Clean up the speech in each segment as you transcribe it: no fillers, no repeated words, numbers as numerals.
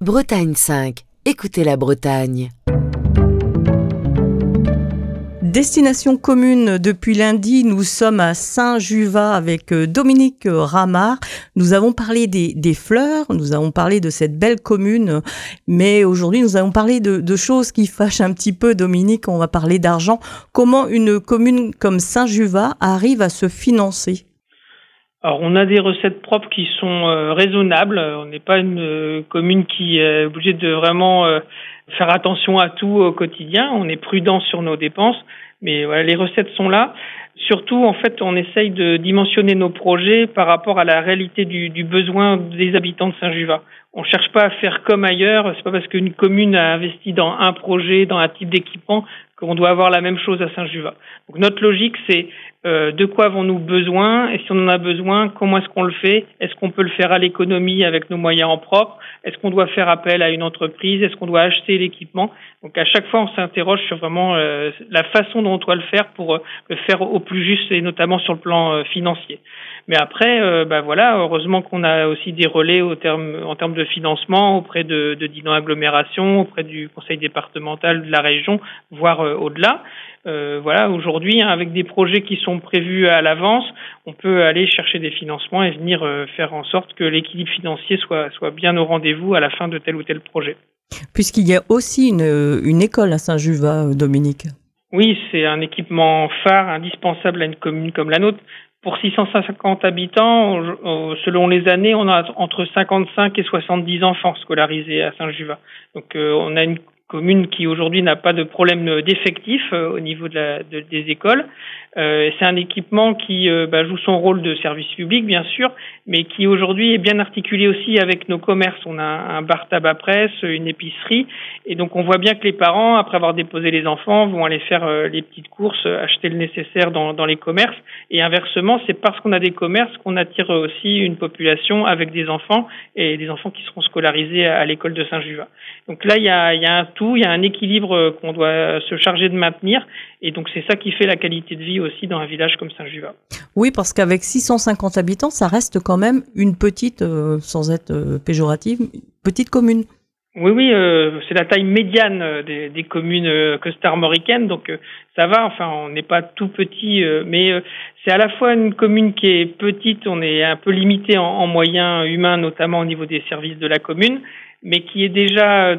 Bretagne 5. Écoutez la Bretagne. Destination commune depuis lundi, nous sommes à Saint-Juvat avec Dominique Ramard. Nous avons parlé des fleurs, nous avons parlé de cette belle commune, mais aujourd'hui nous allons parler de choses qui fâchent un petit peu, Dominique. On va parler d'argent. Comment une commune comme Saint-Juvat arrive à se financer ? Alors, on a des recettes propres qui sont raisonnables. On n'est pas une commune qui est obligée de vraiment faire attention à tout au quotidien. On est prudent sur nos dépenses, mais voilà, les recettes sont là. Surtout, en fait, on essaye de dimensionner nos projets par rapport à la réalité du besoin des habitants de Saint-Juvat. On cherche pas à faire comme ailleurs. C'est pas parce qu'une commune a investi dans un projet, dans un type d'équipement, qu'on doit avoir la même chose à Saint-Juvat. Donc notre logique, c'est de quoi avons-nous besoin, et si on en a besoin, comment est-ce qu'on le fait ? Est-ce qu'on peut le faire à l'économie avec nos moyens en propre ? Est-ce qu'on doit faire appel à une entreprise ? Est-ce qu'on doit acheter l'équipement ? Donc à chaque fois, on s'interroge sur vraiment la façon dont on doit le faire pour le faire au plus juste, et notamment sur le plan financier. Mais après, voilà, heureusement qu'on a aussi des relais en termes de financement auprès de Dinan Agglomération, auprès du conseil départemental de la région, voire au-delà. Voilà, aujourd'hui, avec des projets qui sont prévus à l'avance, on peut aller chercher des financements et venir faire en sorte que l'équilibre financier soit bien au rendez-vous à la fin de tel ou tel projet. Puisqu'il y a aussi une école à Saint-Juvat, Dominique. Oui, c'est un équipement phare, indispensable à une commune comme la nôtre. Pour 650 habitants, selon les années, on a entre 55 et 70 enfants scolarisés à Saint-Juvat. Donc on a une commune qui aujourd'hui n'a pas de problème d'effectif au niveau des écoles. C'est un équipement qui joue son rôle de service public, bien sûr, mais qui aujourd'hui est bien articulé aussi avec nos commerces. On a un bar tabac presse, une épicerie, et donc on voit bien que les parents, après avoir déposé les enfants, vont aller faire les petites courses, acheter le nécessaire dans les commerces. Et inversement, c'est parce qu'on a des commerces qu'on attire aussi une population avec des enfants, et des enfants qui seront scolarisés à l'école de Saint-Juvat. Donc là, il y a un tout, il y a un équilibre qu'on doit se charger de maintenir, et donc c'est ça qui fait la qualité de vie aussi dans un village comme Saint-Juvat. Oui, parce qu'avec 650 habitants, ça reste quand même une petite, sans être péjorative, petite commune. Oui, c'est la taille médiane des communes costarmoricaines, donc ça va, enfin on n'est pas tout petit, mais c'est à la fois une commune qui est petite, on est un peu limité en moyens humains, notamment au niveau des services de la commune, mais qui est déjà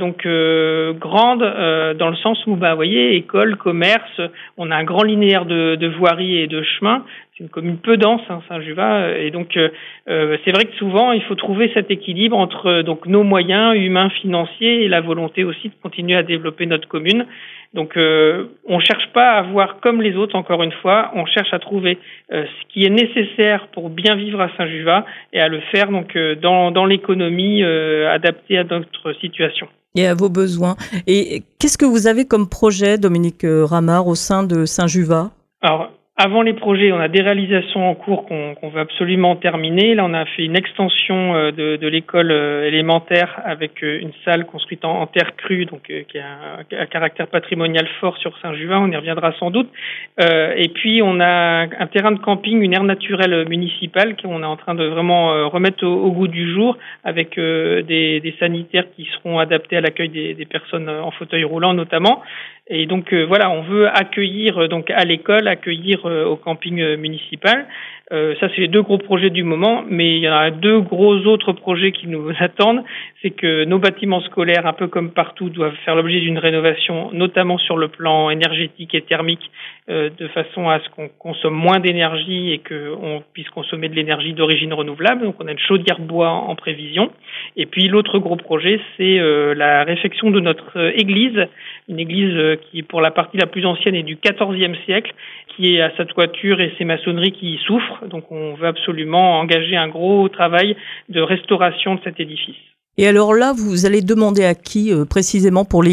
grande dans le sens où, vous voyez, école, commerce, on a un grand linéaire de voiries et de chemins. C'est une commune peu dense, Saint-Juvat, et donc c'est vrai que souvent il faut trouver cet équilibre entre donc nos moyens humains, financiers, et la volonté aussi de continuer à développer notre commune. Donc on cherche pas à voir comme les autres, encore une fois, on cherche à trouver ce qui est nécessaire pour bien vivre à Saint-Juvat et à le faire donc dans l'économie adaptée à notre situation. Et à vos besoins. Et qu'est-ce que vous avez comme projet, Dominique Ramard, au sein de Saint-Juvat ? Alors, avant les projets, on a des réalisations en cours qu'on veut absolument terminer. Là, on a fait une extension de l'école élémentaire avec une salle construite en terre crue, donc qui a un caractère patrimonial fort sur Saint-Juvat. On y reviendra sans doute. Et puis, on a un terrain de camping, une aire naturelle municipale qu'on est en train de vraiment remettre au goût du jour, avec des sanitaires qui seront adaptés à l'accueil des personnes en fauteuil roulant notamment. Et donc voilà, on veut accueillir donc à l'école, accueillir au camping municipal. Ça, c'est les deux gros projets du moment, mais il y en a deux gros autres projets qui nous attendent. C'est que nos bâtiments scolaires, un peu comme partout, doivent faire l'objet d'une rénovation, notamment sur le plan énergétique et thermique, de façon à ce qu'on consomme moins d'énergie et qu'on puisse consommer de l'énergie d'origine renouvelable. Donc on a une chaudière bois en prévision. Et puis l'autre gros projet, c'est la réfection de notre église, une église qui, pour la partie la plus ancienne, est du XIVe siècle, qui est à sa toiture et ses maçonneries qui souffrent. Donc on veut absolument engager un gros travail de restauration de cet édifice. Et alors là, vous allez demander à qui précisément pour l'église ?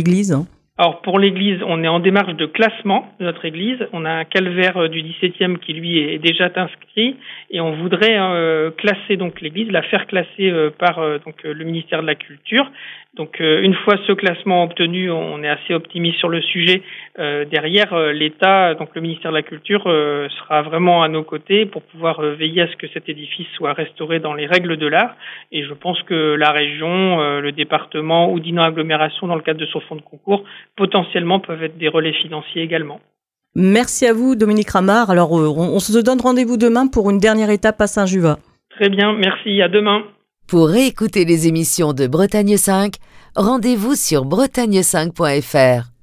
Alors pour l'église, on est en démarche de classement de notre église. On a un calvaire du 17e qui lui est déjà inscrit et on voudrait classer donc l'église, la faire classer par le ministère de la Culture. Donc une fois ce classement obtenu, on est assez optimiste sur le sujet. Derrière, l'État, donc le ministère de la Culture, sera vraiment à nos côtés pour pouvoir veiller à ce que cet édifice soit restauré dans les règles de l'art. Et je pense que la région, le département ou Dinan Agglomération, dans le cadre de son fonds de concours, potentiellement peuvent être des relais financiers également. Merci à vous, Dominique Ramard. Alors, on se donne rendez-vous demain pour une dernière étape à Saint-Juvat. Très bien, merci, à demain. Pour réécouter les émissions de Bretagne 5, rendez-vous sur bretagne5.fr.